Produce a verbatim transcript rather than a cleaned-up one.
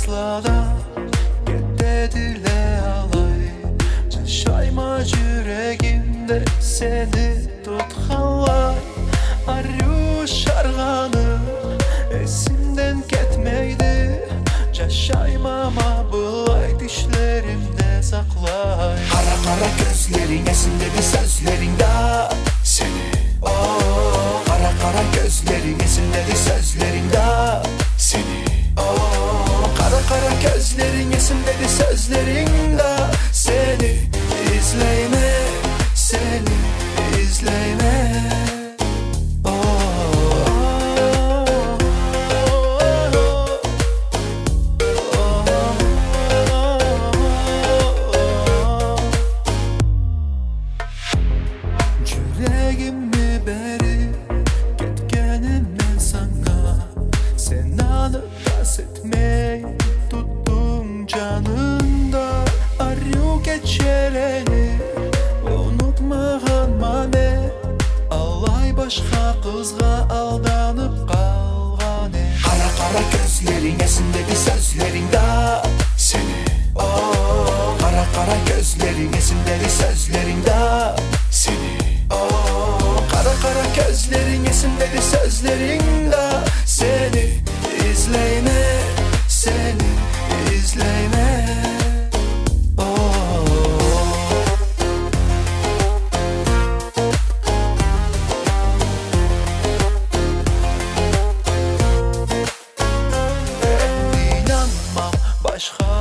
başlada Get dedile alay Şaşayma yüreğimde seni tutkanlar Aryu şarganı esimden ketmeydi Şaşaymama bulay dişlerimde saklay Kara kara gözlerin esimdedi sözlerinde seni oh, Kara kara gözlerin esimdedi sözlerinde seni oh, Kara kara gözlerin esimdedi sözlerinde seni izleyme, seni izleyme Yüreğimi beri gitkenim ben sana Sen anı bahsetmeyi tuttum canında Arıyor geçereni unutmağın mane Allay başka kızga aldanıp kalgane Kara kara gözlerin esimdedi sözlerinde seni oh, Kara kara gözlerin esimdedi sözlerinde seni oh, Kara kara gözlerin esimdedi sözlerinde seni izleyme, seni izleyme İnanmam başka